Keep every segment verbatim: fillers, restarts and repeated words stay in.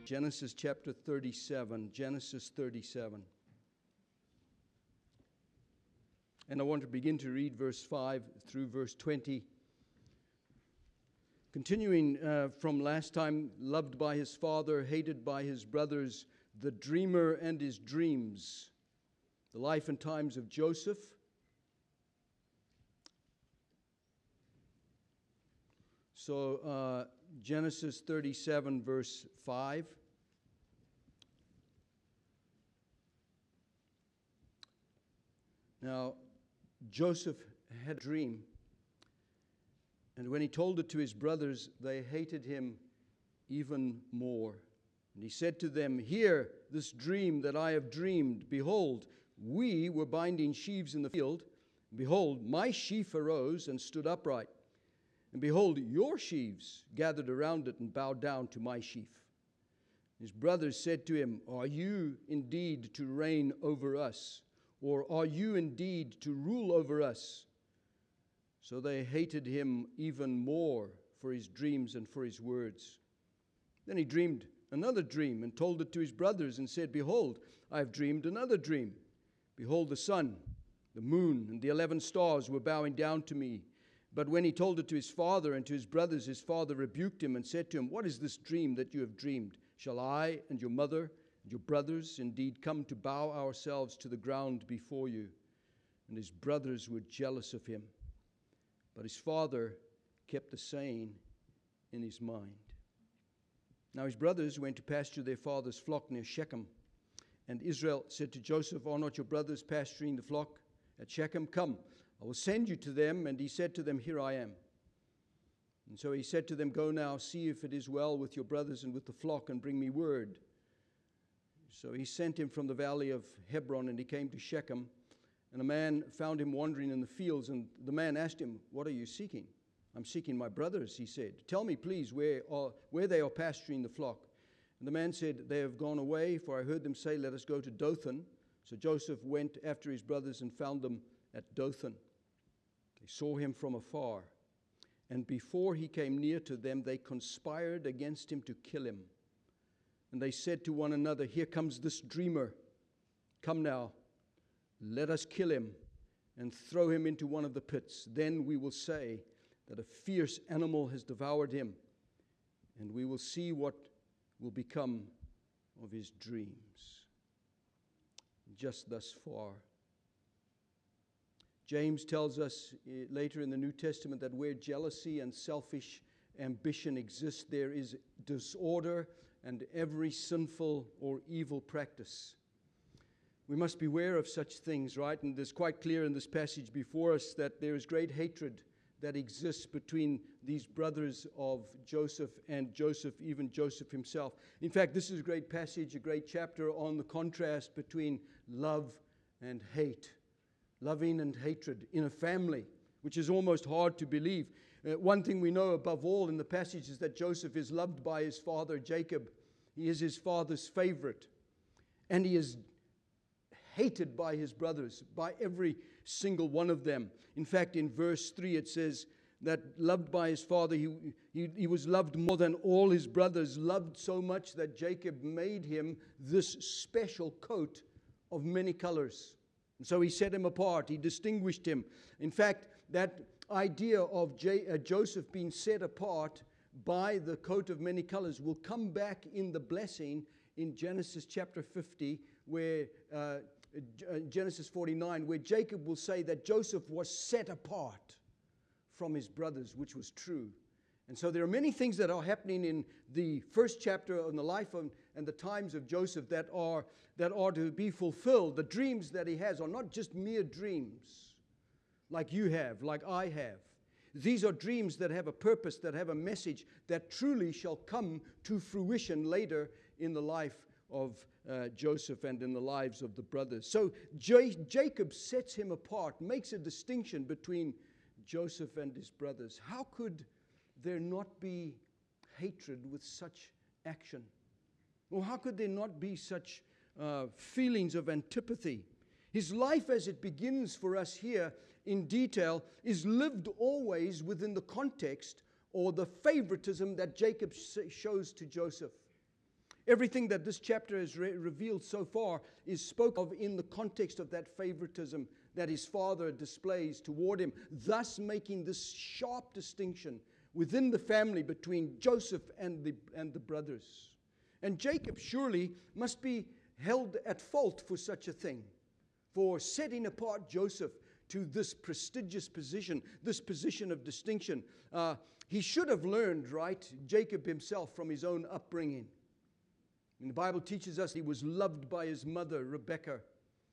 Genesis chapter thirty-seven. Genesis thirty-seven. And I want to begin to read verse five through verse twenty. Continuing uh, from last time, loved by his father, hated by his brothers, the dreamer and his dreams, the life and times of Joseph. So uh, Genesis thirty-seven, verse five. Now, Joseph had a dream, and when he told it to his brothers, they hated him even more. And he said to them, "Hear this dream that I have dreamed. Behold, we were binding sheaves in the field. And behold, my sheaf arose and stood upright. And behold, your sheaves gathered around it and bowed down to my sheaf." His brothers said to him, "Are you indeed to reign over us? Or are you indeed to rule over us?" So they hated him even more for his dreams and for his words. Then he dreamed another dream and told it to his brothers and said, "Behold, I have dreamed another dream. Behold, the sun, the moon, and the eleven stars were bowing down to me." But when he told it to his father and to his brothers, his father rebuked him and said to him, "What is this dream that you have dreamed? Shall I and your mother and your brothers indeed come to bow ourselves to the ground before you?" And his brothers were jealous of him. But his father kept the saying in his mind. Now his brothers went to pasture their father's flock near Shechem. And Israel said to Joseph, "Are not your brothers pasturing the flock at Shechem? Come, I will send you to them." And he said to them, "Here I am." And so he said to them, "Go now, see if it is well with your brothers and with the flock, and bring me word." So he sent him from the valley of Hebron, and he came to Shechem. And a man found him wandering in the fields, and the man asked him, "What are you seeking?" "I'm seeking my brothers," he said. "Tell me, please, where, are, where they are pasturing the flock." And the man said, "They have gone away, for I heard them say, 'Let us go to Dothan.'" So Joseph went after his brothers and found them at Dothan. They saw him from afar, and before he came near to them, they conspired against him to kill him. And they said to one another, "Here comes this dreamer. Come now, let us kill him and throw him into one of the pits. Then we will say that a fierce animal has devoured him, and we will see what will become of his dreams." Just thus far. James tells us later in the New Testament that where jealousy and selfish ambition exist, there is disorder and every sinful or evil practice. We must beware of such things, right? And it's quite clear in this passage before us that there is great hatred that exists between these brothers of Joseph and Joseph, even Joseph himself. In fact, this is a great passage, a great chapter on the contrast between love and hate. Loving and hatred in a family, which is almost hard to believe. Uh, one thing we know above all in the passage is that Joseph is loved by his father Jacob. He is his father's favorite. And he is hated by his brothers, by every single one of them. In fact, in verse three it says that loved by his father, he, he, he was loved more than all his brothers, loved so much that Jacob made him this special coat of many colors. And so he set him apart. He distinguished him. In fact, that idea of J- uh, Joseph being set apart by the coat of many colors will come back in the blessing in Genesis chapter fifty, where uh, uh, Genesis forty-nine, where Jacob will say that Joseph was set apart from his brothers, which was true. And so there are many things that are happening in the first chapter on the life of, and the times of Joseph that are that are to be fulfilled. The dreams that he has are not just mere dreams like you have, like I have. These are dreams that have a purpose, that have a message that truly shall come to fruition later in the life of uh, Joseph and in the lives of the brothers. So J- Jacob sets him apart, makes a distinction between Joseph and his brothers. How could there not be hatred with such action? Or how could there not be such uh, feelings of antipathy? His life as it begins for us here in detail is lived always within the context or the favoritism that Jacob shows to Joseph. Everything that this chapter has re- revealed so far is spoken of in the context of that favoritism that his father displays toward him, thus making this sharp distinction within the family between Joseph and the, and the brothers. And Jacob surely must be held at fault for such a thing, for setting apart Joseph to this prestigious position, this position of distinction. Uh, he should have learned, right, Jacob himself from his own upbringing. And the Bible teaches us he was loved by his mother, Rebekah,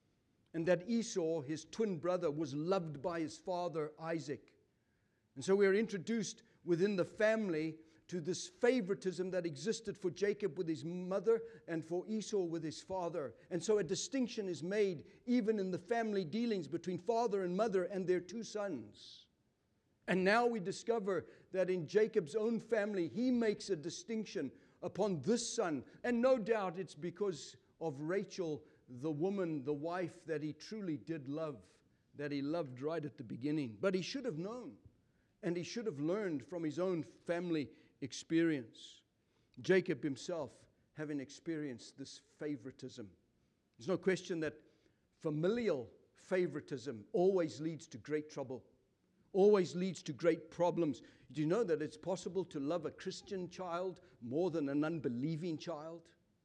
and that Esau, his twin brother, was loved by his father, Isaac. And so we are introduced within the family to this favoritism that existed for Jacob with his mother and for Esau with his father. And so a distinction is made even in the family dealings between father and mother and their two sons. And now we discover that in Jacob's own family, he makes a distinction upon this son. And no doubt it's because of Rachel, the woman, the wife that he truly did love, that he loved right at the beginning. But he should have known, and he should have learned from his own family experience. Jacob himself having experienced this favoritism. There's no question that familial favoritism always leads to great trouble, always leads to great problems. Do you know that it's possible to love a Christian child more than an unbelieving child?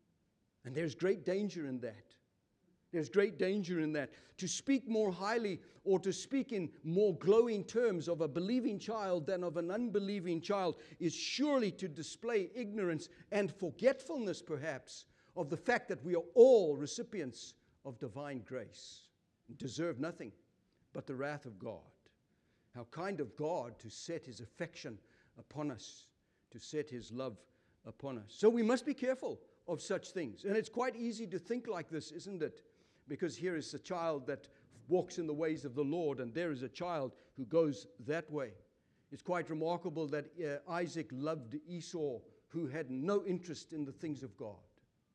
And there's great danger in that. There's great danger in that. To speak more highly or to speak in more glowing terms of a believing child than of an unbelieving child is surely to display ignorance and forgetfulness, perhaps, of the fact that we are all recipients of divine grace and deserve nothing but the wrath of God. How kind of God to set his affection upon us, to set his love upon us. So we must be careful of such things. And it's quite easy to think like this, isn't it? Because here is a child that walks in the ways of the Lord, and there is a child who goes that way. It's quite remarkable that uh, Isaac loved Esau, who had no interest in the things of God,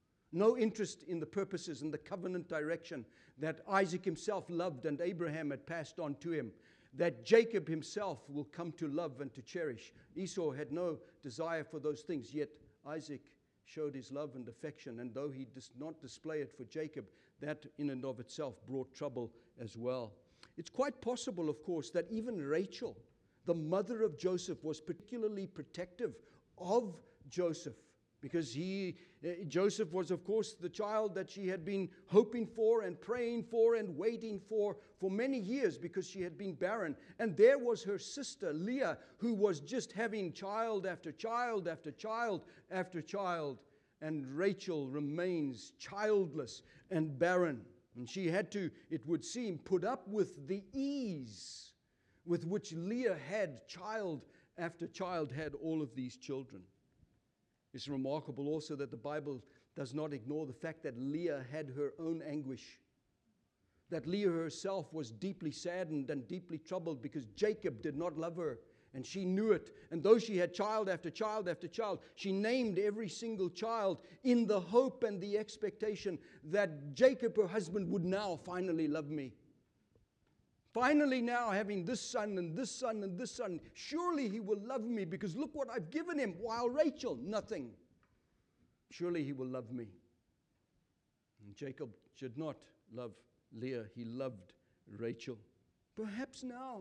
no interest in the purposes and the covenant direction that Isaac himself loved and Abraham had passed on to him, that Jacob himself will come to love and to cherish. Esau had no desire for those things, yet Isaac showed his love and affection, and though he did not display it for Jacob, that in and of itself brought trouble as well. It's quite possible, of course, that even Rachel, the mother of Joseph, was particularly protective of Joseph, because he, uh, Joseph was, of course, the child that she had been hoping for and praying for and waiting for for many years, because she had been barren. And there was her sister Leah, who was just having child after child after child after child. And Rachel remains childless and barren. And she had to, it would seem, put up with the ease with which Leah had child after child had all of these children. It's remarkable also that the Bible does not ignore the fact that Leah had her own anguish, that Leah herself was deeply saddened and deeply troubled because Jacob did not love her, and she knew it. And though she had child after child after child, she named every single child in the hope and the expectation that Jacob, her husband, would now finally love me. Finally now having this son and this son and this son, surely he will love me because look what I've given him, while Rachel, nothing. Surely he will love me. And Jacob should not love Leah, he loved Rachel. Perhaps now,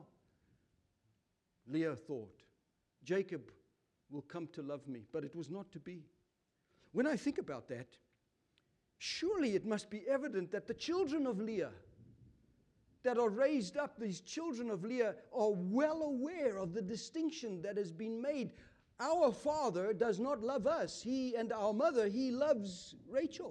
Leah thought, Jacob will come to love me, but it was not to be. When I think about that, surely it must be evident that the children of Leah that are raised up, these children of Leah, are well aware of the distinction that has been made. Our father does not love us. He and our mother, he loves Rachel.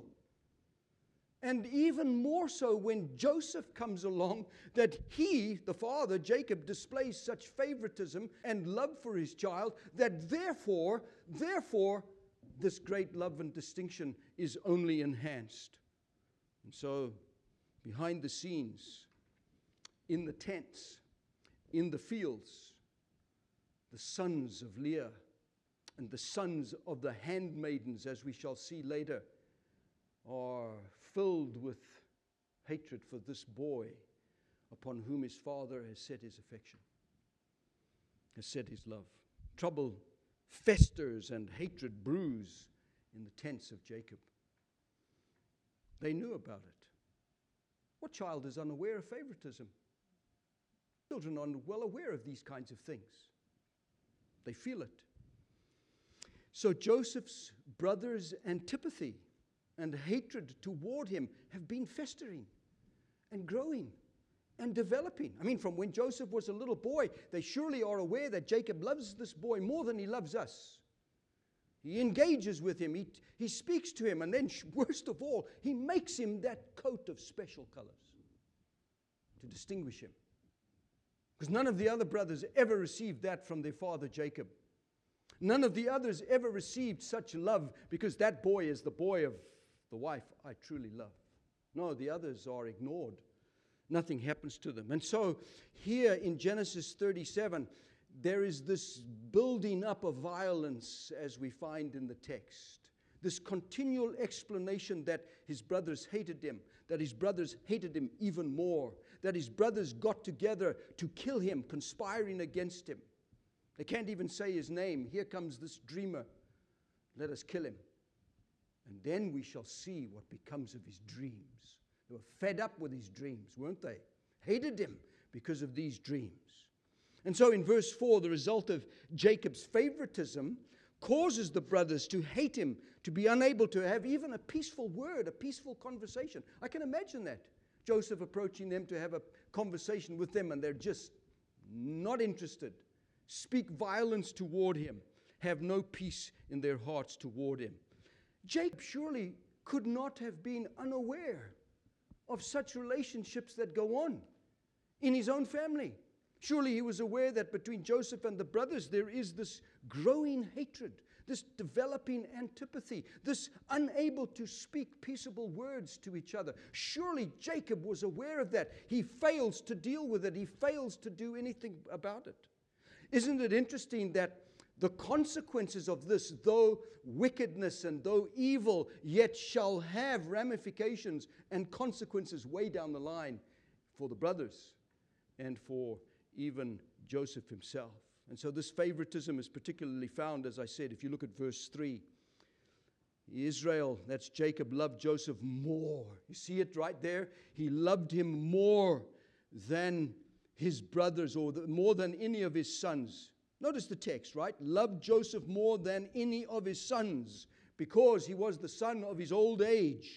And even more so when Joseph comes along, that he, the father, Jacob, displays such favoritism and love for his child, that therefore, therefore, this great love and distinction is only enhanced. And so, behind the scenes, in the tents, in the fields, the sons of Leah and the sons of the handmaidens, as we shall see later, are filled with hatred for this boy upon whom his father has set his affection, has set his love. Trouble festers and hatred brews in the tents of Jacob. They knew about it. What child is unaware of favoritism? Children are well aware of these kinds of things. They feel it. So Joseph's brothers' antipathy and hatred toward him have been festering and growing and developing. I mean, from when Joseph was a little boy, they surely are aware that Jacob loves this boy more than he loves us. He engages with him. He, he speaks to him. And then, worst of all, he makes him that coat of special colors to distinguish him. Because none of the other brothers ever received that from their father Jacob. None of the others ever received such love, because that boy is the boy of the wife I truly love. No, the others are ignored. Nothing happens to them. And so here in Genesis thirty-seven, there is this building up of violence as we find in the text. This continual explanation that his brothers hated him, that his brothers hated him even more, that his brothers got together to kill him, conspiring against him. They can't even say his name. Here comes this dreamer. Let us kill him. And then we shall see what becomes of his dreams. They were fed up with his dreams, weren't they? Hated him because of these dreams. And so in verse four, the result of Jacob's favoritism causes the brothers to hate him, to be unable to have even a peaceful word, a peaceful conversation. I can imagine that. Joseph approaching them to have a conversation with them, and they're just not interested. Speak violence toward him, have no peace in their hearts toward him. Jacob surely could not have been unaware of such relationships that go on in his own family. Surely he was aware that between Joseph and the brothers there is this growing hatred, this developing antipathy, this unable to speak peaceable words to each other. Surely Jacob was aware of that. He fails to deal with it. He fails to do anything about it. Isn't it interesting that the consequences of this, though wickedness and though evil, yet shall have ramifications and consequences way down the line for the brothers and for even Joseph himself. And so this favoritism is particularly found, as I said, if you look at verse three. Israel, that's Jacob, loved Joseph more. You see it right there? He loved him more than his brothers, or the, more than any of his sons. Notice the text, right? Loved Joseph more than any of his sons, because he was the son of his old age.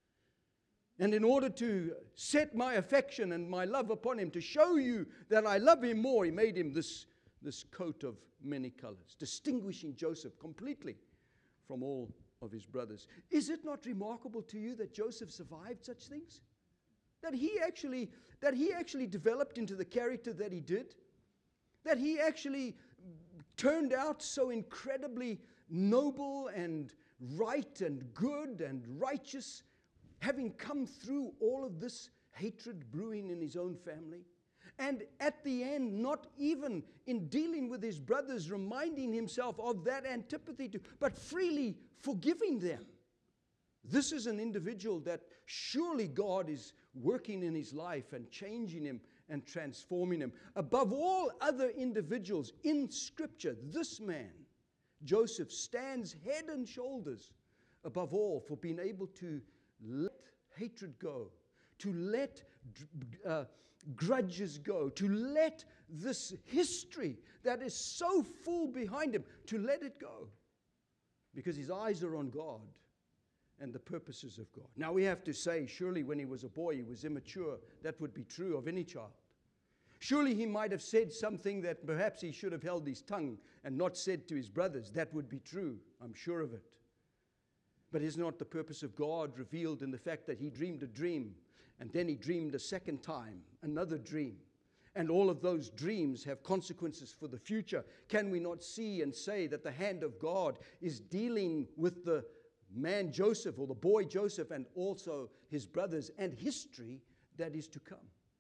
And in order to set my affection and my love upon him, to show you that I love him more, he made him this, this coat of many colors, distinguishing Joseph completely from all of his brothers. Is it not remarkable to you that Joseph survived such things? That he actually, that he actually developed into the character that he did? That he actually turned out so incredibly noble and right and good and righteous, having come through all of this hatred brewing in his own family? And at the end, not even in dealing with his brothers, reminding himself of that antipathy to, but freely forgiving them. This is an individual that surely God is working in his life and changing him and transforming him. Above all other individuals in Scripture, this man, Joseph, stands head and shoulders above all for being able to let hatred go, to let uh, grudges go, to let this history that is so full behind him, to let it go. Because his eyes are on God and the purposes of God. Now we have to say, surely when he was a boy, he was immature. That would be true of any child. Surely he might have said something that perhaps he should have held his tongue and not said to his brothers. That would be true. I'm sure of it. But is not the purpose of God revealed in the fact that he dreamed a dream, and then he dreamed a second time, another dream? And all of those dreams have consequences for the future. Can we not see and say that the hand of God is dealing with the man Joseph, or the boy Joseph, and also his brothers, and history that is to come?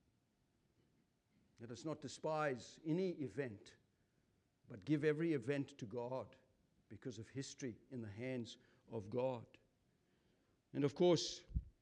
Let us not despise any event, but give every event to God, because of history in the hands of God. And of course,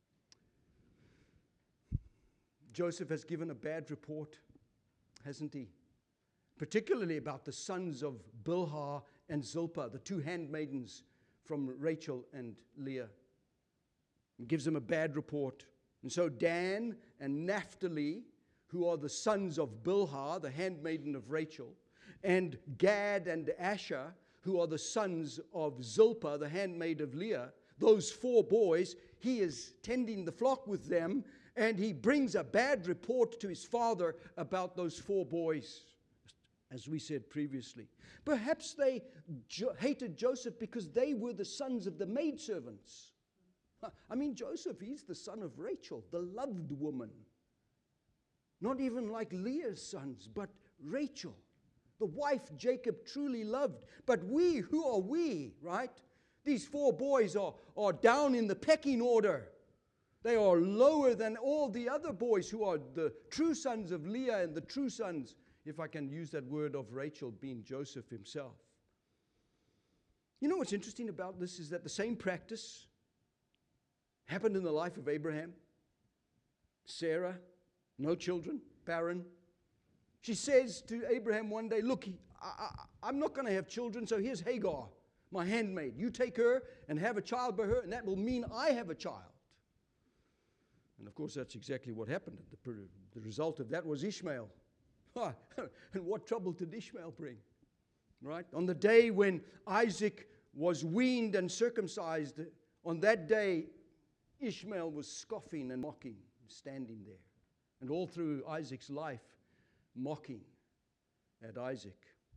Joseph has given a bad report, hasn't he? Particularly about the sons of Bilhah and Zilpah, the two handmaidens from Rachel and Leah. He gives them a bad report. And so Dan and Naphtali, who are the sons of Bilhah, the handmaiden of Rachel, and Gad and Asher, who are the sons of Zilpah, the handmaid of Leah, those four boys, he is tending the flock with them, and he brings a bad report to his father about those four boys, as we said previously. Perhaps they jo- hated Joseph because they were the sons of the maidservants. I mean, Joseph, he's the son of Rachel, the loved woman. Not even like Leah's sons, but Rachel, the wife Jacob truly loved. But we, who are we, right? These four boys are, are down in the pecking order. They are lower than all the other boys who are the true sons of Leah and the true sons, if I can use that word, of Rachel, being Joseph himself. You know what's interesting about this is that the same practice happened in the life of Abraham. Sarah, no children, barren. She says to Abraham one day, look, I, I, I'm not going to have children, so here's Hagar, my handmaid. You take her and have a child by her, and that will mean I have a child. And of course, that's exactly what happened. The, the result of that was Ishmael. And what trouble did Ishmael bring? Right? On the day when Isaac was weaned and circumcised, on that day, Ishmael was scoffing and mocking, standing there. And all through Isaac's life, mocking at Isaac.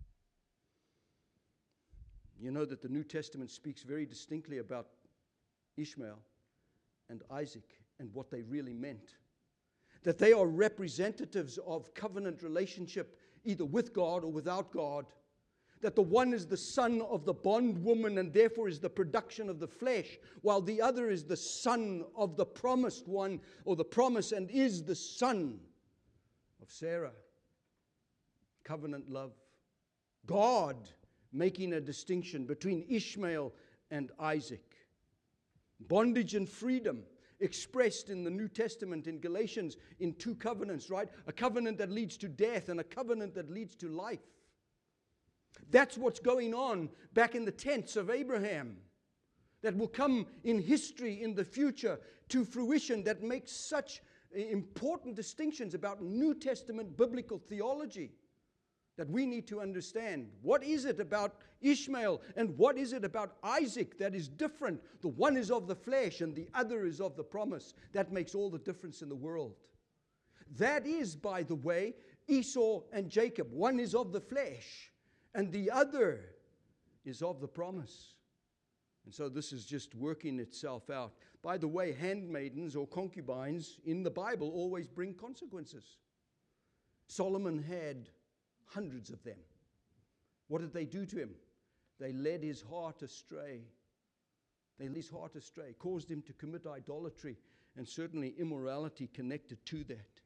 You know that the New Testament speaks very distinctly about Ishmael and Isaac and what they really meant. That they are representatives of covenant relationship, either with God or without God. That the one is the son of the bondwoman and therefore is the production of the flesh, while the other is the son of the promised one, or the promise, and is the son of Sarah. Covenant love. God making a distinction between Ishmael and Isaac. Bondage and freedom expressed in the New Testament in Galatians in two covenants, right? A covenant that leads to death and a covenant that leads to life. That's what's going on back in the tents of Abraham. That will come in history in the future to fruition, that makes such important distinctions about New Testament biblical theology that we need to understand. What is it about Ishmael and what is it about Isaac that is different? The one is of the flesh and the other is of the promise. That makes all the difference in the world. That is, by the way, Esau and Jacob. One is of the flesh and the other is of the promise. And so this is just working itself out. By the way, handmaidens or concubines in the Bible always bring consequences. Solomon had hundreds of them. What did they do to him? They led his heart astray. They led his heart astray, caused him to commit idolatry and certainly immorality connected to that.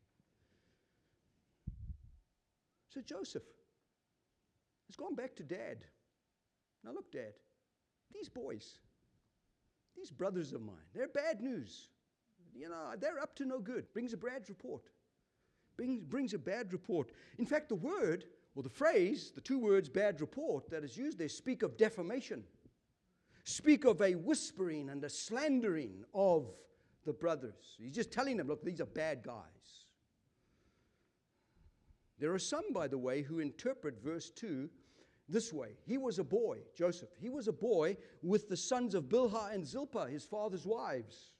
So Joseph has gone back to Dad. Now look, Dad, these boys, these brothers of mine, they're bad news. You know, they're up to no good. Brings a bad report. Brings, brings a bad report. In fact, the word, or the phrase, the two words bad report that is used there speak of defamation. Speak of a whispering and a slandering of the brothers. He's just telling them, look, these are bad guys. There are some, by the way, who interpret verse two this way. He was a boy, Joseph. He was a boy with the sons of Bilhah and Zilpah, his father's wives.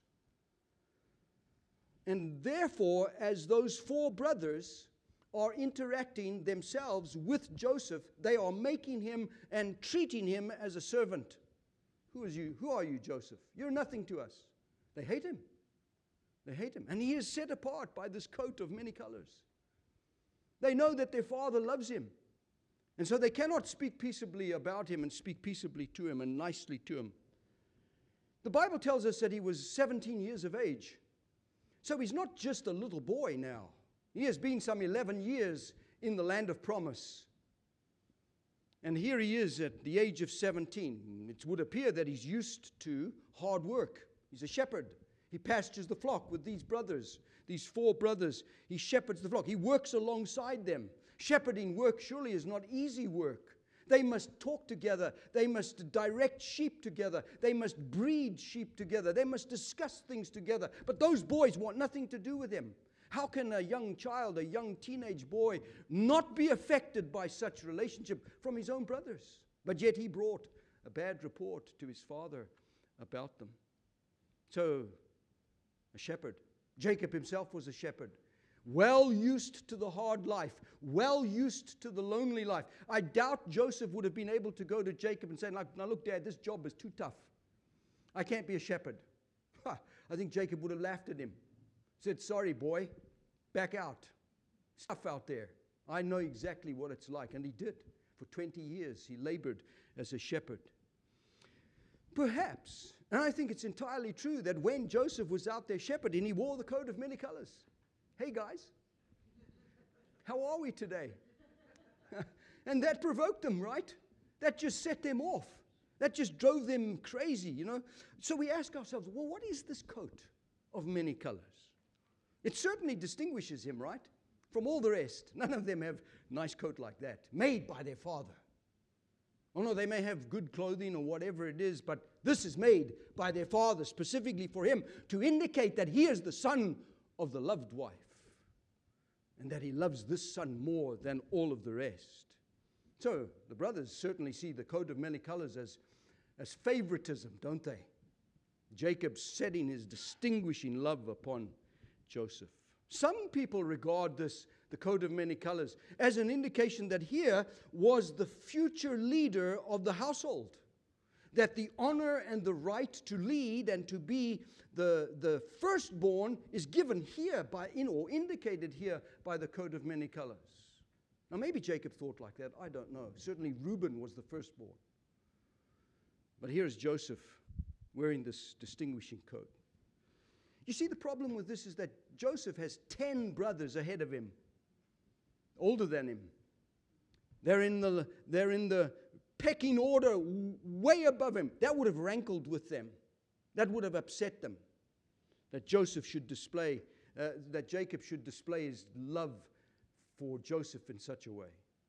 And therefore, as those four brothers are interacting themselves with Joseph, they are making him and treating him as a servant. Who is you? Who are you, Joseph? You're nothing to us. They hate him. They hate him. And he is set apart by this coat of many colors. They know that their father loves him. And so they cannot speak peaceably about him and speak peaceably to him and nicely to him. The Bible tells us that he was seventeen years of age. So he's not just a little boy now. He has been some eleven years in the land of promise. And here he is at the age of seventeen. It would appear that he's used to hard work. He's a shepherd. He pastures the flock with these brothers, these four brothers. He shepherds the flock. He works alongside them. Shepherding work surely is not easy work. They must talk together. They must direct sheep together. They must breed sheep together. They must discuss things together. But those boys want nothing to do with him. How can a young child, a young teenage boy, not be affected by such relationship from his own brothers? But yet he brought a bad report to his father about them. So, a shepherd. Jacob himself was a shepherd. Well used to the hard life. Well used to the lonely life. I doubt Joseph would have been able to go to Jacob and say, now look, Dad, this job is too tough. I can't be a shepherd. Ha, I think Jacob would have laughed at him. Said, sorry, boy, back out. Stuff out there. I know exactly what it's like. And he did. For twenty years, he labored as a shepherd. Perhaps, and I think it's entirely true, that when Joseph was out there shepherding, he wore the coat of many colors. Hey, guys, how are we today? And that provoked them, right? That just set them off. That just drove them crazy, you know. So we ask ourselves, well, what is this coat of many colors? It certainly distinguishes him, right, from all the rest. None of them have a nice coat like that, made by their father. Oh no, they may have good clothing or whatever it is, but this is made by their father specifically for him to indicate that he is the son of the loved wife and that he loves this son more than all of the rest. So the brothers certainly see the coat of many colors as, as favoritism, don't they? Jacob setting his distinguishing love upon Joseph. Some people regard this, the coat of many colors, as an indication that here was the future leader of the household. That the honor and the right to lead and to be the, the firstborn is given here by, in, or indicated here by the coat of many colors. Now maybe Jacob thought like that, I don't know. Certainly Reuben was the firstborn. But here's Joseph wearing this distinguishing coat. You see, the problem with this is that Joseph has ten brothers ahead of him, older than him. They're in the, they're in the pecking order way above him. That would have rankled with them. That would have upset them. That Joseph should display, uh, that Jacob should display his love for Joseph in such a way.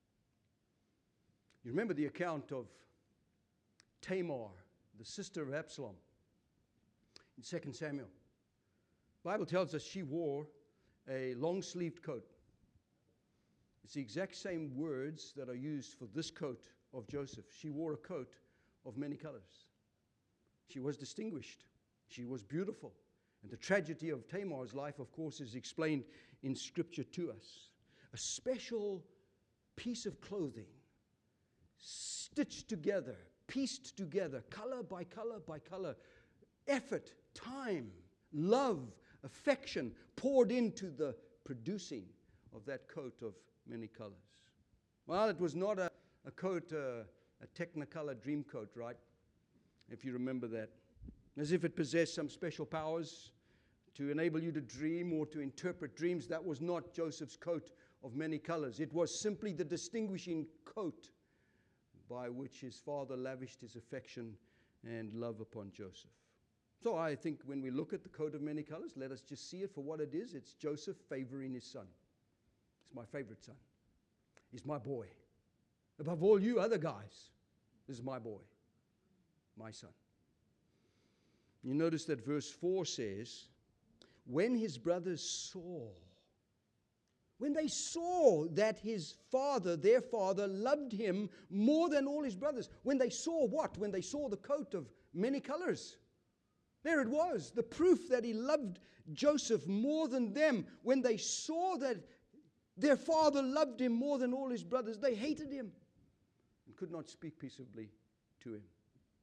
You remember the account of Tamar, the sister of Absalom, in Second Samuel. The Bible tells us she wore a long-sleeved coat. It's the exact same words that are used for this coat of Joseph. She wore a coat of many colors. She was distinguished. She was beautiful. And the tragedy of Tamar's life, of course, is explained in Scripture to us. A special piece of clothing, stitched together, pieced together, color by color by color, effort, time, love, affection poured into the producing of that coat of many colors. Well, it was not a, a coat, uh, a Technicolor dream coat, right? If you remember that. As if it possessed some special powers to enable you to dream or to interpret dreams. That was not Joseph's coat of many colors. It was simply the distinguishing coat by which his father lavished his affection and love upon Joseph. So I think when we look at the coat of many colors, let us just see it for what it is. It's Joseph favoring his son. It's my favorite son. He's my boy. Above all you other guys, this is my boy, my son. You notice that verse four says, when his brothers saw, when they saw that his father, their father, loved him more than all his brothers. When they saw what? When they saw the coat of many colors. There it was, the proof that he loved Joseph more than them. When they saw that their father loved him more than all his brothers, they hated him and could not speak peaceably to him.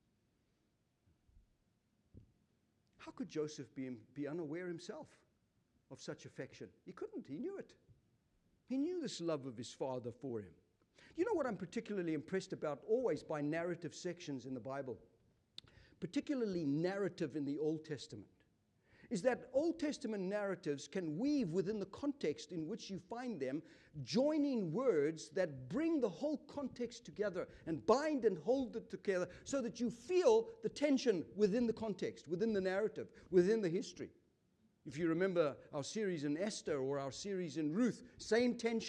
How could Joseph be, be unaware himself of such affection? He couldn't. He knew it. He knew this love of his father for him. You know what I'm particularly impressed about always by narrative sections in the Bible, particularly narrative in the Old Testament, is that Old Testament narratives can weave within the context in which you find them, joining words that bring the whole context together and bind and hold it together so that you feel the tension within the context, within the narrative, within the history. If you remember our series in Esther or our series in Ruth, same tension.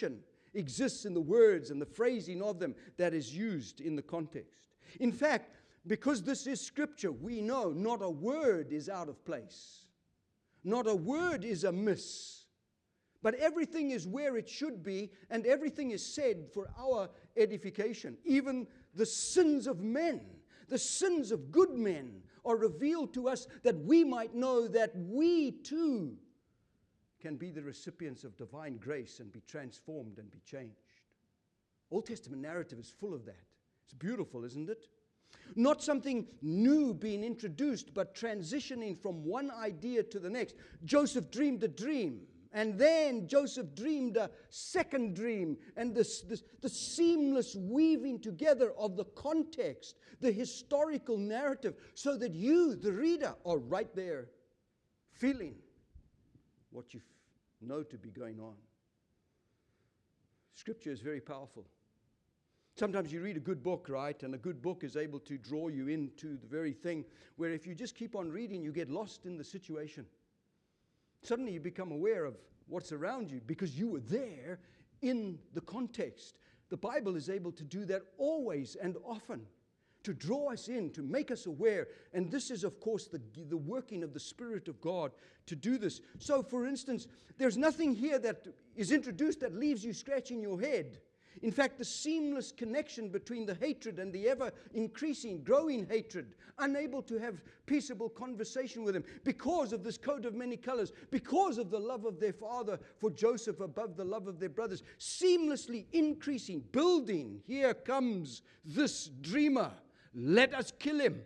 exists in the words and the phrasing of them that is used in the context. In fact, because this is Scripture, we know not a word is out of place. Not a word is amiss. But everything is where it should be, and everything is said for our edification. Even the sins of men, the sins of good men, are revealed to us that we might know that we too can be the recipients of divine grace and be transformed and be changed. Old Testament narrative is full of that. It's beautiful, isn't it? Not something new being introduced, but transitioning from one idea to the next. Joseph dreamed a dream, and then Joseph dreamed a second dream, and this, this, the seamless weaving together of the context, the historical narrative, so that you, the reader, are right there feeling what you f- know to be going on. Scripture is very powerful. Sometimes you read a good book, right? And a good book is able to draw you into the very thing where if you just keep on reading, you get lost in the situation. Suddenly you become aware of what's around you because you were there in the context. The Bible is able to do that always and often, to draw us in, to make us aware. And this is, of course, the, the working of the Spirit of God to do this. So, for instance, there's nothing here that is introduced that leaves you scratching your head. In fact, the seamless connection between the hatred and the ever-increasing, growing hatred, unable to have peaceable conversation with him because of this coat of many colors, because of the love of their father for Joseph above the love of their brothers, seamlessly increasing, building. Here comes this dreamer. Let us kill him.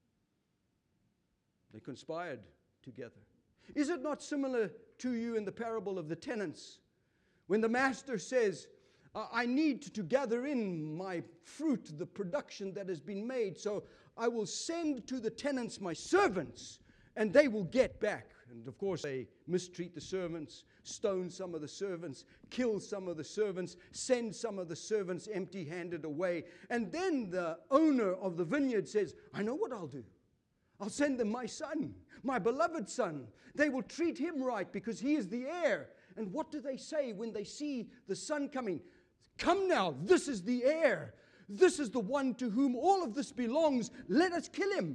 They conspired together. Is it not similar to you in the parable of the tenants? When the master says, I need to gather in my fruit, the production that has been made, so I will send to the tenants my servants, and they will get back. And of course, they mistreat the servants, stone some of the servants, kill some of the servants, send some of the servants empty-handed away. And then the owner of the vineyard says, I know what I'll do. I'll send them my son, my beloved son. They will treat him right because he is the heir. And what do they say when they see the son coming? Come now, this is the heir. This is the one to whom all of this belongs. Let us kill him.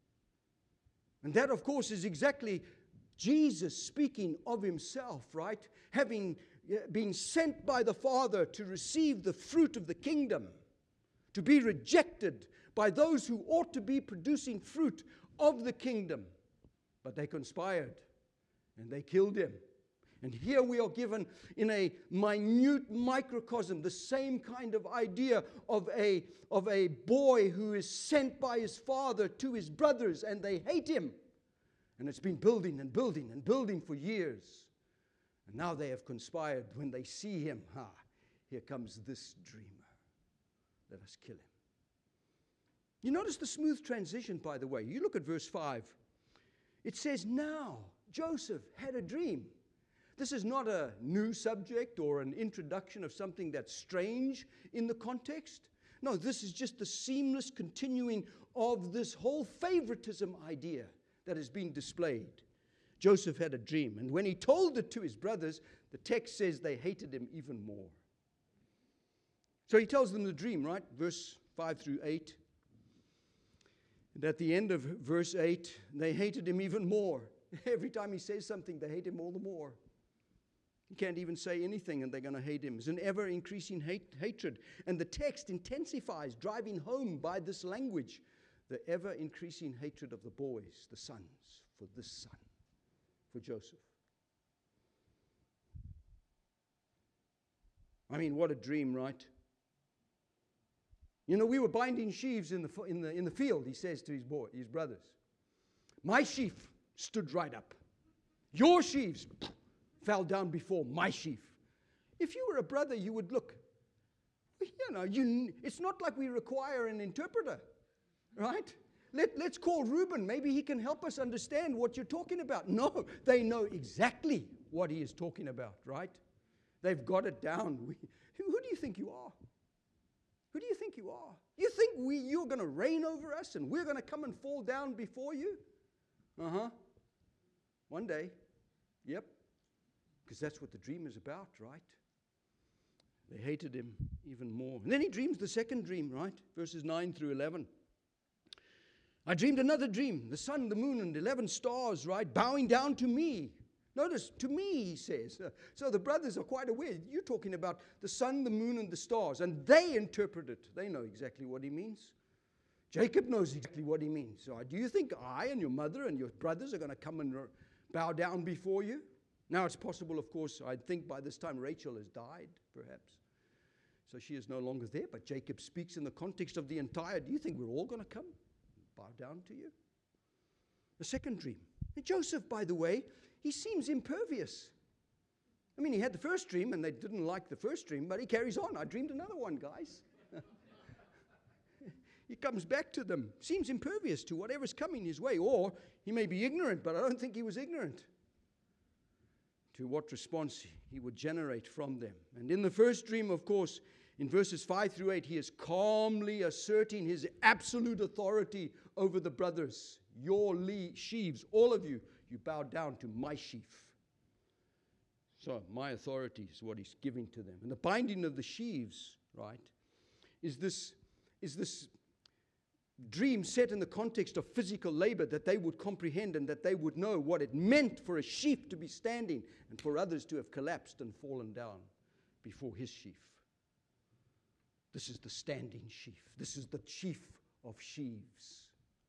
And that, of course, is exactly Jesus speaking of himself, right? Having been sent by the Father to receive the fruit of the kingdom, to be rejected by those who ought to be producing fruit of the kingdom. But they conspired and they killed him. And here we are given in a minute microcosm the same kind of idea of a, of a boy who is sent by his father to his brothers, and they hate him. And it's been building and building and building for years. And now they have conspired. When they see him, ha, here comes this dreamer. Let us kill him. You notice the smooth transition, by the way. You look at verse five. It says, now Joseph had a dream. This is not a new subject or an introduction of something that's strange in the context. No, this is just the seamless continuing of this whole favoritism idea that is being displayed. Joseph had a dream, and when he told it to his brothers, the text says they hated him even more. So he tells them the dream, right? Verse five through eight. And at the end of verse eight, they hated him even more. Every time he says something, they hate him all the more. He can't even say anything and they're going to hate him. It's an ever-increasing hate, hatred. And the text intensifies, driving home by this language, the ever-increasing hatred of the boys, the sons, for this son, for Joseph. I mean, what a dream, right? You know, we were binding sheaves in the, in the, in the field, he says to his, boy, his brothers. My sheaf stood right up. Your sheaves fell down before my sheaf. If you were a brother, you would look. You know, you, it's not like we require an interpreter, right? Let, let's call Reuben. Maybe he can help us understand what you're talking about. No, they know exactly what he is talking about, right? They've got it down. We, who do you think you are? Who do you think you are? You think we, you're going to reign over us and we're going to come and fall down before you? Uh-huh. One day. Yep. Because that's what the dream is about, right? They hated him even more. And then he dreams the second dream, right? Verses nine through eleven. I dreamed another dream. The sun, the moon, and eleven stars, right, bowing down to me. Notice, to me, he says. Uh, so the brothers are quite aware. You're talking about the sun, the moon, and the stars. And they interpret it. They know exactly what he means. Jacob knows exactly what he means. So do you think I and your mother and your brothers are going to come and bow down before you? Now it's possible, of course, I think by this time Rachel has died, perhaps. So she is no longer there. But Jacob speaks in the context of the entire. Do you think we're all going to come bow down to you? The second dream. And Joseph, by the way, he seems impervious. I mean, he had the first dream, and they didn't like the first dream, but he carries on. I dreamed another one, guys. He comes back to them. Seems impervious to whatever's coming his way. Or he may be ignorant, but I don't think he was ignorant to what response he would generate from them. And in the first dream, of course, in verses five through eight, he is calmly asserting his absolute authority over the brothers. Your le- sheaves, all of you, you bow down to my sheaf. So my authority is what he's giving to them. And the binding of the sheaves, right, is this, is this dream set in the context of physical labor that they would comprehend and that they would know what it meant for a sheaf to be standing and for others to have collapsed and fallen down before his sheaf. This is the standing sheaf. This is the chief of sheaves.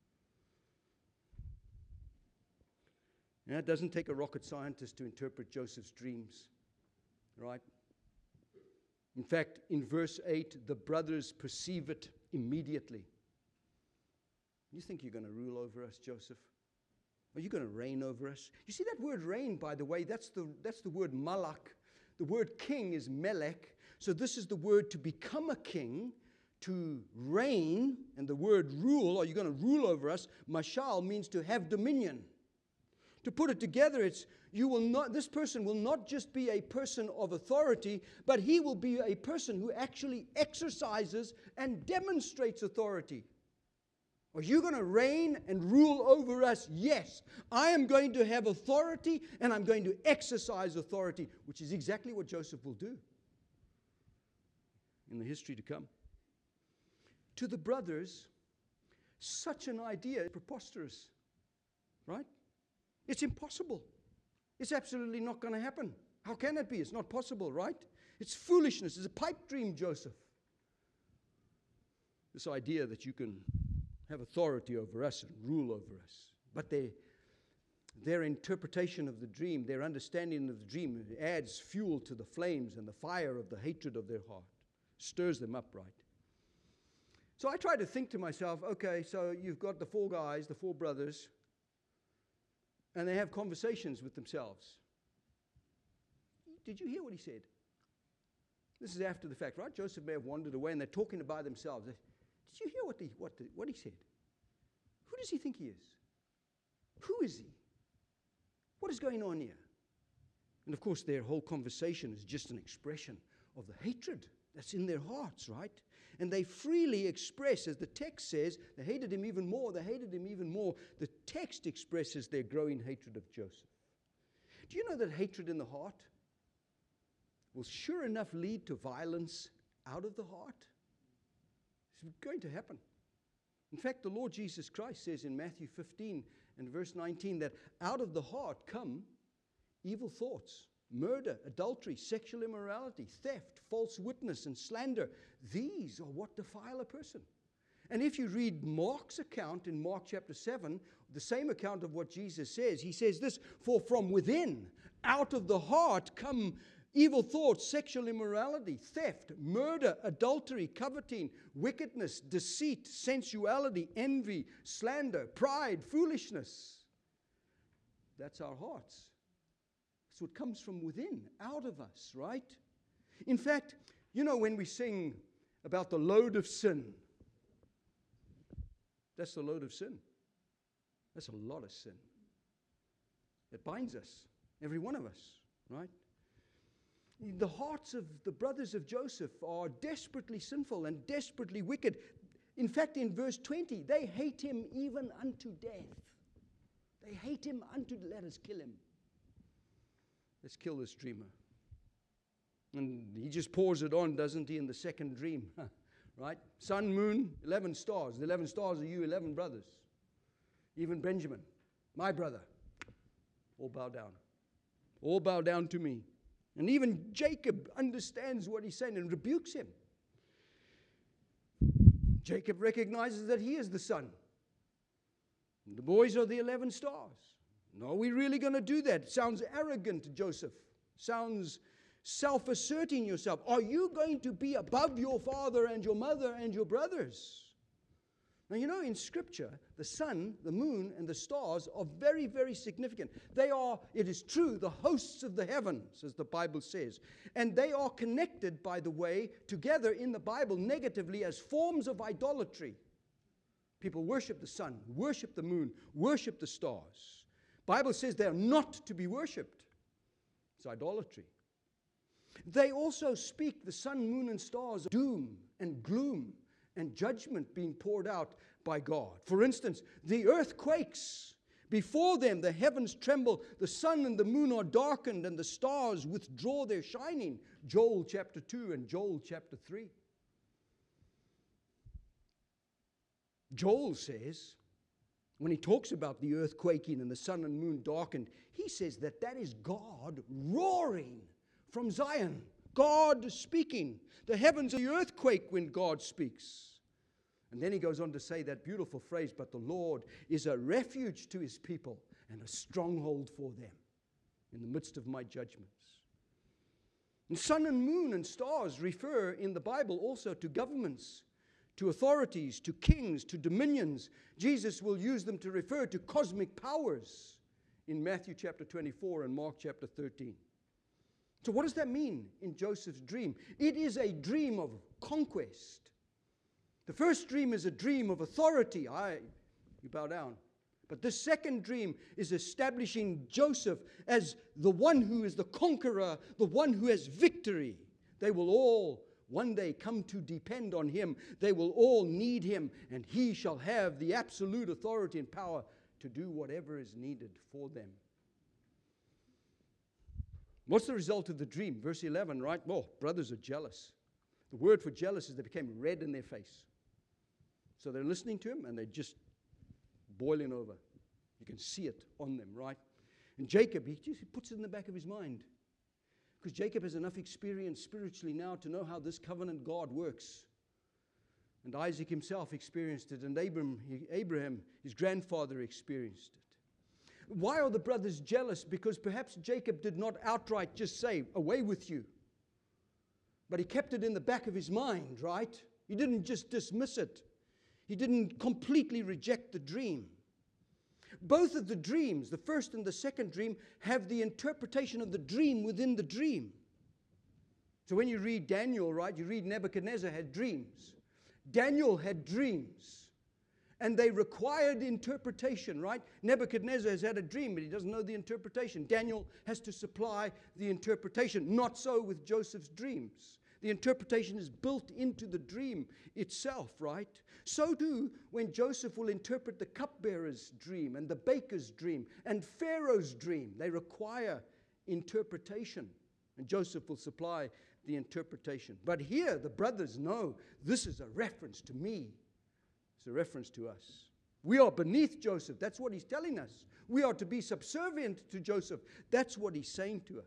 Now, it doesn't take a rocket scientist to interpret Joseph's dreams, right? In fact, in verse eight, the brothers perceive it immediately. You think you're going to rule over us, Joseph? Are you going to reign over us? You see that word reign, by the way, that's the, that's the word malak. The word king is melech. So this is the word to become a king, to reign. And the word rule, are you going to rule over us? Mashal means to have dominion. To put it together, it's you will not. This person will not just be a person of authority, but he will be a person who actually exercises and demonstrates authority. Are you going to reign and rule over us? Yes. I am going to have authority, and I'm going to exercise authority, which is exactly what Joseph will do in the history to come. To the brothers, such an idea is preposterous, right? It's impossible. It's absolutely not going to happen. How can it be? It's not possible, right? It's foolishness. It's a pipe dream, Joseph. This idea that you can have authority over us and rule over us. But they, their interpretation of the dream, their understanding of the dream adds fuel to the flames and the fire of the hatred of their heart. Stirs them up, right? So I try to think to myself, okay, so you've got the four guys, the four brothers, and they have conversations with themselves. Did you hear what he said? This is after the fact, right? Joseph may have wandered away, and they're talking by themselves. Did you hear what, the, what, the, what he said? Who does he think he is? Who is he? What is going on here? And of course, their whole conversation is just an expression of the hatred that's in their hearts, right? And they freely express, as the text says, they hated him even more, they hated him even more. The text expresses their growing hatred of Joseph. Do you know that hatred in the heart will sure enough lead to violence out of the heart? It's going to happen. In fact, the Lord Jesus Christ says in Matthew fifteen and verse nineteen that out of the heart come evil thoughts, murder, adultery, sexual immorality, theft, false witness, and slander. These are what defile a person. And if you read Mark's account in Mark chapter seven, the same account of what Jesus says, he says this, for from within, out of the heart come evil thoughts, sexual immorality, theft, murder, adultery, coveting, wickedness, deceit, sensuality, envy, slander, pride, foolishness. That's our hearts. So it comes from within, out of us, right? In fact, you know when we sing about the load of sin, that's the load of sin. That's a lot of sin. It binds us, every one of us, right? The hearts of the brothers of Joseph are desperately sinful and desperately wicked. In fact, in verse twenty, they hate him even unto death. They hate him unto, let us kill him. Let's kill this dreamer. And he just pours it on, doesn't he, in the second dream? Right? Sun, moon, eleven stars. The eleven stars are you, eleven brothers. Even Benjamin, my brother. All bow down. All bow down to me. And even Jacob understands what he's saying and rebukes him. Jacob recognizes that he is the son. And the boys are the eleven stars. No, are we really going to do that? Sounds arrogant, Joseph. Sounds self-asserting yourself. Are you going to be above your father and your mother and your brothers? Now, you know, in Scripture, the sun, the moon, and the stars are very, very significant. They are, it is true, the hosts of the heavens, as the Bible says. And they are connected, by the way, together in the Bible negatively as forms of idolatry. People worship the sun, worship the moon, worship the stars. The Bible says they are not to be worshipped. It's idolatry. They also speak, the sun, moon, and stars, of doom and gloom and judgment being poured out by God. For instance, the earth quakes. Before them the heavens tremble, the sun and the moon are darkened, and the stars withdraw their shining. Joel chapter two and Joel chapter three. Joel says, when he talks about the earth quaking and the sun and moon darkened, he says that that is God roaring from Zion. God speaking. The heavens and the earth quake when God speaks. And then he goes on to say that beautiful phrase, but the Lord is a refuge to his people and a stronghold for them in the midst of my judgments. And sun and moon and stars refer in the Bible also to governments, to authorities, to kings, to dominions. Jesus will use them to refer to cosmic powers in Matthew chapter twenty-four and Mark chapter thirteen. So what does that mean in Joseph's dream? It is a dream of conquest. The first dream is a dream of authority. I, you bow down. But the second dream is establishing Joseph as the one who is the conqueror, the one who has victory. They will all one day come to depend on him. They will all need him, and he shall have the absolute authority and power to do whatever is needed for them. What's the result of the dream? Verse eleven, right? Well, brothers are jealous. The word for jealous is they became red in their face. So they're listening to him and they're just boiling over. You can see it on them, right? And Jacob, he just he puts it in the back of his mind. Because Jacob has enough experience spiritually now to know how this covenant God works. And Isaac himself experienced it, and Abraham, Abraham, his grandfather, experienced it. Why are the brothers jealous? Because perhaps Jacob did not outright just say, away with you. But he kept it in the back of his mind, right? He didn't just dismiss it. He didn't completely reject the dream. Both of the dreams, the first and the second dream, have the interpretation of the dream within the dream. So when you read Daniel, right, you read Nebuchadnezzar had dreams. Daniel had dreams. And they required interpretation, right? Nebuchadnezzar has had a dream, but he doesn't know the interpretation. Daniel has to supply the interpretation. Not so with Joseph's dreams. The interpretation is built into the dream itself, right? So too, when Joseph will interpret the cupbearer's dream and the baker's dream and Pharaoh's dream, they require interpretation. And Joseph will supply the interpretation. But here, the brothers know this is a reference to me. It's a reference to us. We are beneath Joseph. That's what he's telling us. We are to be subservient to Joseph. That's what he's saying to us.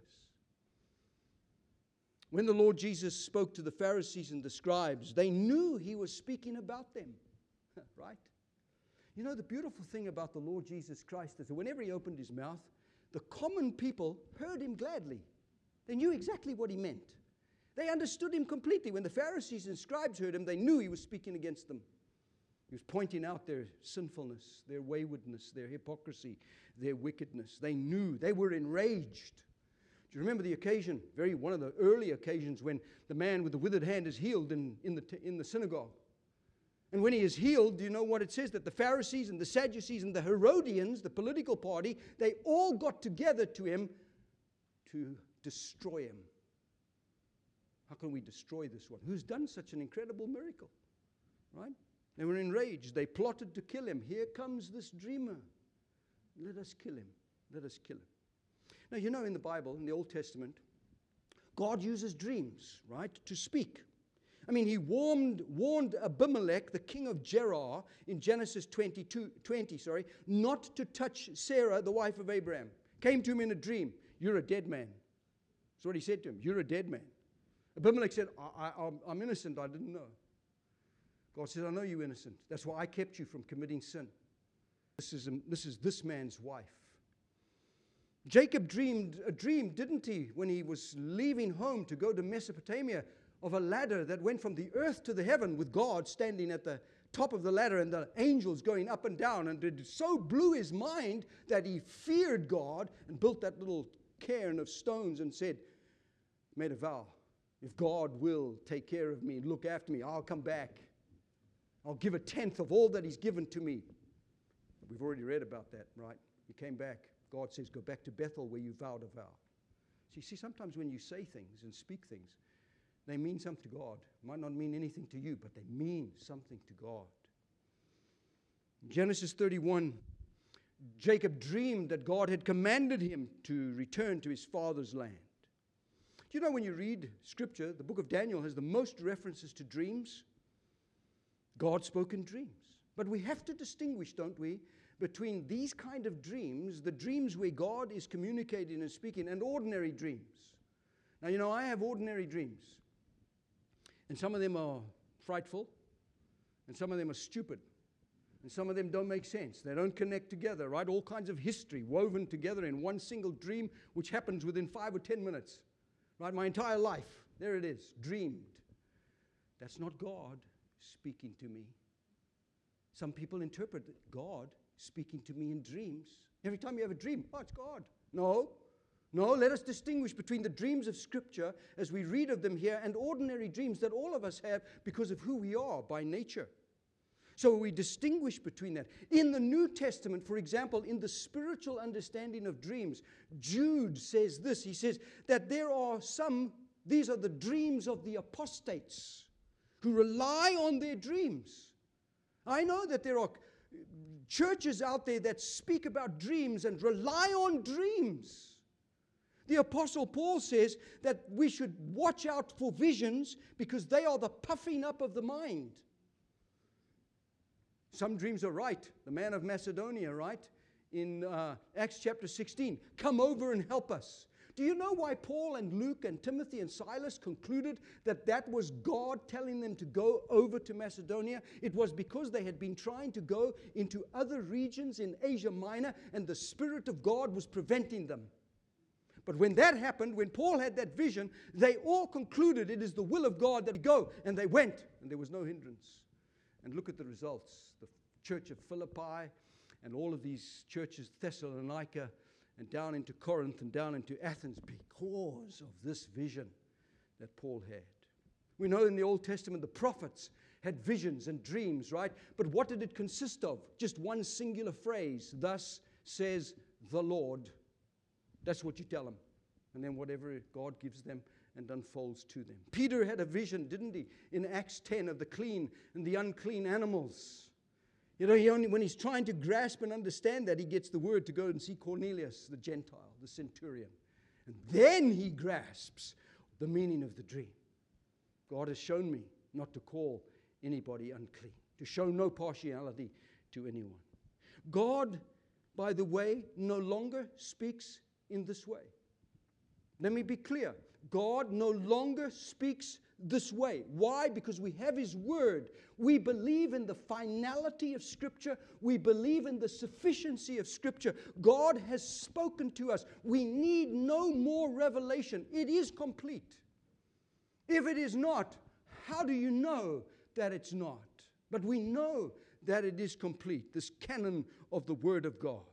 When the Lord Jesus spoke to the Pharisees and the scribes, they knew he was speaking about them, right? You know, the beautiful thing about the Lord Jesus Christ is that whenever he opened his mouth, the common people heard him gladly. They knew exactly what he meant. They understood him completely. When the Pharisees and scribes heard him, they knew he was speaking against them. He was pointing out their sinfulness, their waywardness, their hypocrisy, their wickedness. They knew. They were enraged. Do you remember the occasion, very one of the early occasions, when the man with the withered hand is healed in, in, the, in the synagogue? And when he is healed, do you know what it says? That the Pharisees and the Sadducees and the Herodians, the political party, they all got together to him to destroy him. How can we destroy this one? Who's done such an incredible miracle? Right? They were enraged. They plotted to kill him. Here comes this dreamer. Let us kill him. Let us kill him. Now, you know, in the Bible, in the Old Testament, God uses dreams, right, to speak. I mean, he warned, warned Abimelech, the king of Gerar, in Genesis twenty-two, twenty, sorry, not to touch Sarah, the wife of Abraham. Came to him in a dream. You're a dead man. That's what he said to him. You're a dead man. Abimelech said, I, I, I'm innocent. I didn't know. God said, I know you're innocent. That's why I kept you from committing sin. This is, a, this is this man's wife. Jacob dreamed a dream, didn't he, when he was leaving home to go to Mesopotamia, of a ladder that went from the earth to the heaven with God standing at the top of the ladder and the angels going up and down. And it so blew his mind that he feared God and built that little cairn of stones and said, made a vow, if God will take care of me and look after me, I'll come back. I'll give a tenth of all that he's given to me. We've already read about that, right? He came back. God says, go back to Bethel where you vowed a vow. So you see, sometimes when you say things and speak things, they mean something to God. Might not mean anything to you, but they mean something to God. In Genesis thirty-one, Jacob dreamed that God had commanded him to return to his father's land. Do you know, when you read Scripture, the book of Daniel has the most references to dreams. God spoke in dreams. But we have to distinguish, don't we, between these kind of dreams, the dreams where God is communicating and speaking, and ordinary dreams. Now, you know, I have ordinary dreams. And some of them are frightful, and some of them are stupid, and some of them don't make sense. They don't connect together, right? All kinds of history woven together in one single dream, which happens within five or ten minutes, right? My entire life, there it is, dreamed. That's not God speaking to me. Some people interpret God speaking to me in dreams. Every time you have a dream, oh, it's God. No. No, let us distinguish between the dreams of Scripture as we read of them here and ordinary dreams that all of us have because of who we are by nature. So we distinguish between that. In the New Testament, for example, in the spiritual understanding of dreams, Jude says this. He says that there are some, these are the dreams of the apostates who rely on their dreams. I know that there are churches out there that speak about dreams and rely on dreams. The Apostle Paul says that we should watch out for visions because they are the puffing up of the mind. Some dreams are right. The man of Macedonia, right? In uh, Acts chapter sixteen, come over and help us. Do you know why Paul and Luke and Timothy and Silas concluded that that was God telling them to go over to Macedonia? It was because they had been trying to go into other regions in Asia Minor, and the Spirit of God was preventing them. But when that happened, when Paul had that vision, they all concluded it is the will of God that we go. And they went, and there was no hindrance. And look at the results. The church of Philippi and all of these churches, Thessalonica, and down into Corinth and down into Athens, because of this vision that Paul had. We know in the Old Testament the prophets had visions and dreams, right? But what did it consist of? Just one singular phrase, thus says the Lord. That's what you tell them. And then whatever God gives them and unfolds to them. Peter had a vision, didn't he, in Acts ten of the clean and the unclean animals. You know, he only, when he's trying to grasp and understand that, he gets the word to go and see Cornelius, the Gentile, the centurion. And then he grasps the meaning of the dream. God has shown me not to call anybody unclean, to show no partiality to anyone. God, by the way, no longer speaks in this way. Let me be clear. God no longer speaks this way. Why? Because we have His Word. We believe in the finality of Scripture. We believe in the sufficiency of Scripture. God has spoken to us. We need no more revelation. It is complete. If it is not, how do you know that it's not? But we know that it is complete, this canon of the Word of God.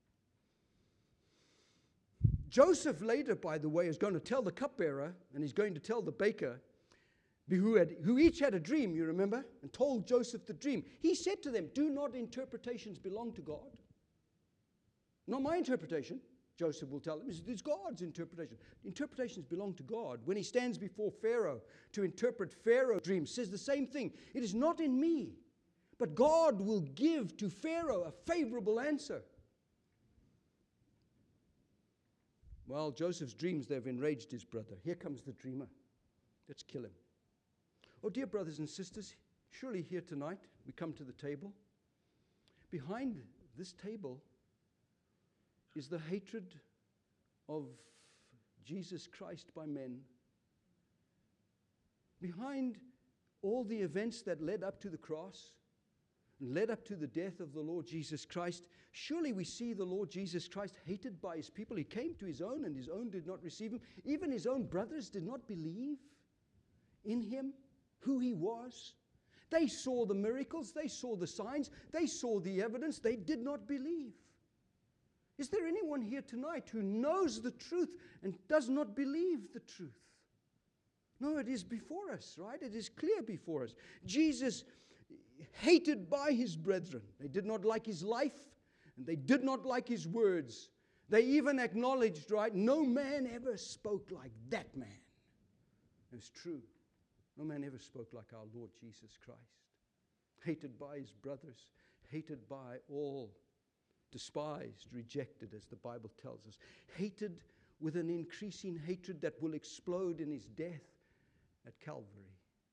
Joseph later, by the way, is going to tell the cupbearer and he's going to tell the baker, who, had, who each had a dream, you remember, and told Joseph the dream. He said to them, do not interpretations belong to God? Not my interpretation, Joseph will tell them. It's, it's God's interpretation. Interpretations belong to God. When he stands before Pharaoh to interpret Pharaoh's dreams, says the same thing. It is not in me, but God will give to Pharaoh a favorable answer. Well, Joseph's dreams, they've enraged his brother. Here comes the dreamer. Let's kill him. Oh, dear brothers and sisters, surely here tonight we come to the table. Behind this table is the hatred of Jesus Christ by men. Behind all the events that led up to the cross, led up to the death of the Lord Jesus Christ, surely we see the Lord Jesus Christ hated by his people. He came to his own, and his own did not receive him. Even his own brothers did not believe in him, who he was. They saw the miracles, they saw the signs, they saw the evidence. They did not believe. Is there anyone here tonight who knows the truth and does not believe the truth? No, it is before us, right? It is clear before us. Jesus, hated by his brethren. They did not like his life, and they did not like his words. They even acknowledged, right, no man ever spoke like that man. It's true. No man ever spoke like our Lord Jesus Christ. Hated by his brothers, hated by all, despised, rejected, as the Bible tells us. Hated with an increasing hatred that will explode in his death at Calvary.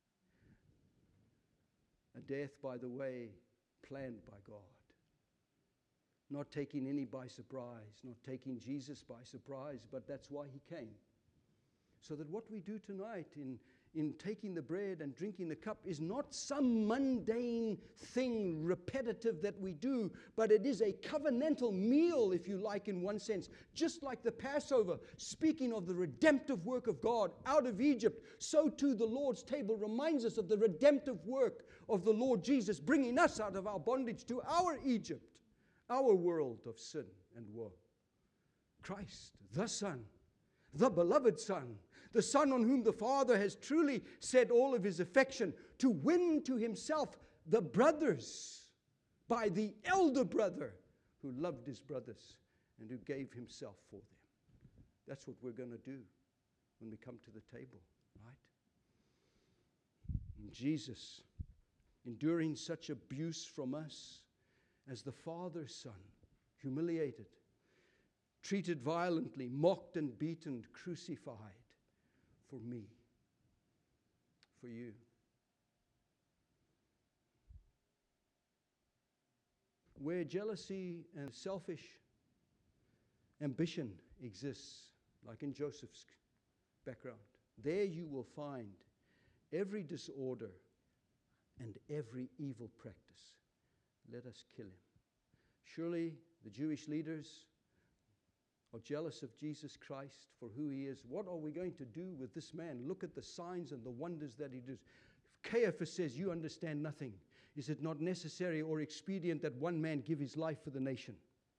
A death, by the way, planned by God. Not taking any by surprise, not taking Jesus by surprise, but that's why he came. So that what we do tonight in, in taking the bread and drinking the cup is not some mundane thing, repetitive that we do, but it is a covenantal meal, if you like, in one sense. Just like the Passover, speaking of the redemptive work of God out of Egypt, so too the Lord's table reminds us of the redemptive work of the Lord Jesus, bringing us out of our bondage to our Egypt, our world of sin and woe. Christ, the Son, the beloved Son, the Son on whom the Father has truly set all of his affection, to win to himself the brothers by the elder brother who loved his brothers and who gave himself for them. That's what we're going to do when we come to the table, right? And Jesus, enduring such abuse from us as the Father's Son, humiliated, treated violently, mocked and beaten, crucified for me, for you. Where jealousy and selfish ambition exists, like in Joseph's background, there you will find every disorder and every evil practice. Let us kill him. Surely the Jewish leaders are jealous of Jesus Christ for who he is. What are we going to do with this man? Look at the signs and the wonders that he does. Caiaphas says, you understand nothing. Is it not necessary or expedient that one man give his life for the nation?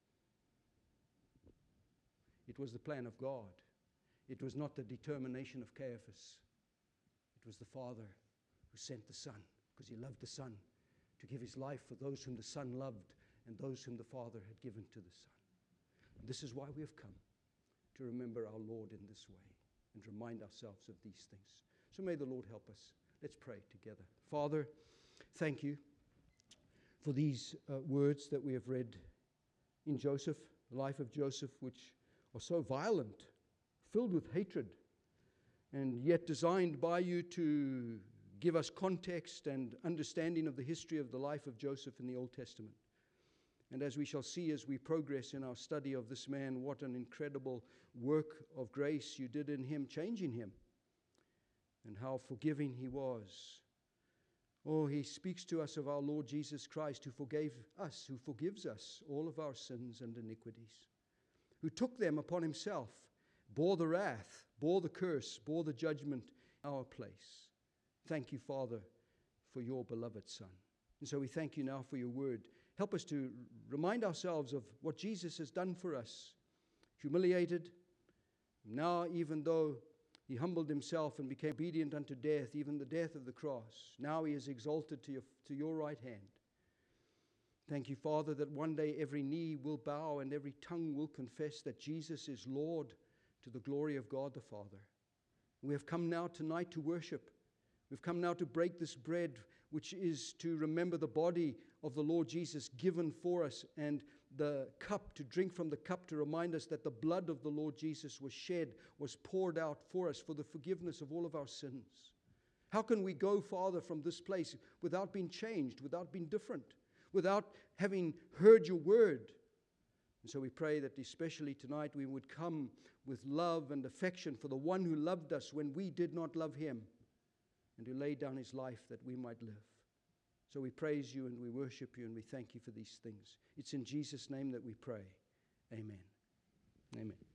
It was the plan of God. It was not the determination of Caiaphas. It was the Father who sent the Son, because he loved the Son, to give his life for those whom the Son loved and those whom the Father had given to the Son. This is why we have come, to remember our Lord in this way and remind ourselves of these things. So may the Lord help us. Let's pray together. Father, thank you for these uh, words that we have read in Joseph, the life of Joseph, which are so violent, filled with hatred, and yet designed by you to give us context and understanding of the history of the life of Joseph in the Old Testament. And as we shall see as we progress in our study of this man, what an incredible work of grace you did in him, changing him, and how forgiving he was. Oh, he speaks to us of our Lord Jesus Christ, who forgave us, who forgives us all of our sins and iniquities, who took them upon himself, bore the wrath, bore the curse, bore the judgment in our place. Thank you, Father, for your beloved Son. And so we thank you now for your word. Help us to remind ourselves of what Jesus has done for us. Humiliated. Now, even though he humbled himself and became obedient unto death, even the death of the cross, now he is exalted to your, to your right hand. Thank you, Father, that one day every knee will bow and every tongue will confess that Jesus is Lord, to the glory of God the Father. We have come now tonight to worship. We've come now to break this bread, which is to remember the body of the Lord Jesus given for us, and the cup, to drink from the cup, to remind us that the blood of the Lord Jesus was shed, was poured out for us for the forgiveness of all of our sins. How can we go, Father, from this place without being changed, without being different, without having heard your word? And so we pray that especially tonight we would come with love and affection for the one who loved us when we did not love him, and who laid down his life that we might live. So we praise you and we worship you and we thank you for these things. It's in Jesus' name that we pray. Amen. Amen.